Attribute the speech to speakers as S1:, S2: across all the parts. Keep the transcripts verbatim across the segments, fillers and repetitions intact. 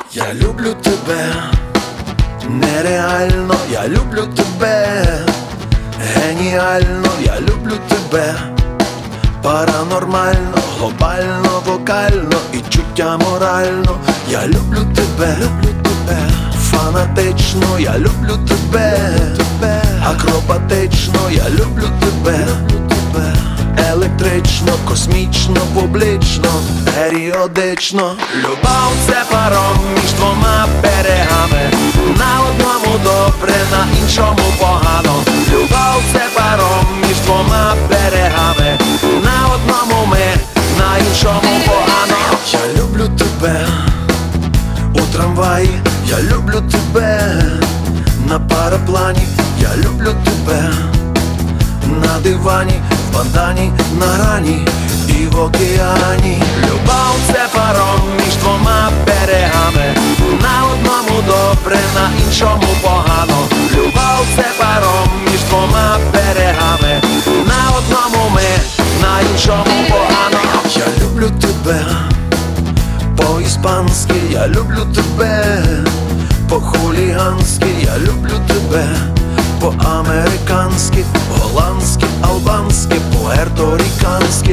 S1: Я люблю тебе, нереально, я люблю тебе, геніально, я люблю тебе, паранормально, глобально, вокально і чуття морально. Я люблю тебе, люблю тебе, фанатично, я люблю тебе, акробатично, я люблю тебе, електрично, космічно, публічно, періодично. Любов – це паром між двома берегами, на одному добре, на іншому погано. Любов – це паром між двома берегами, на одному ми, на іншому погано. Я люблю тебе у трамваї, я люблю тебе на параплані, я люблю тебе на дивані, в бандані, на грані і в океані. Любов – це паром між двома берегами, на одному добре, на іншому погано. Любов – це паром між двома берегами, на одному ми, на іншому погано. Я люблю тебе по-іспанськи, я люблю тебе по-хуліганськи, я люблю тебе по-американськи, голландськи, албанськи, пуерторіканськи.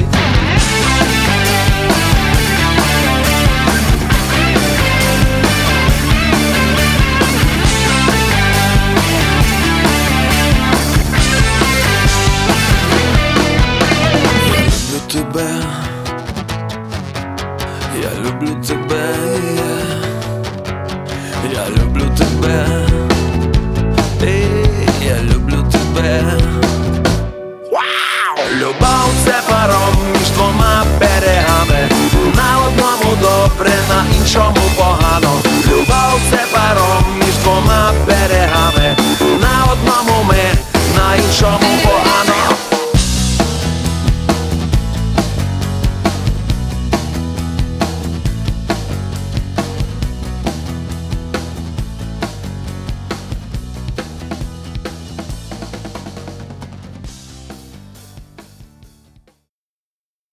S1: Я люблю тебе, я люблю тебе, я люблю тебе. Любов – це паром між двома берегами, на одному добре, на іншому погано.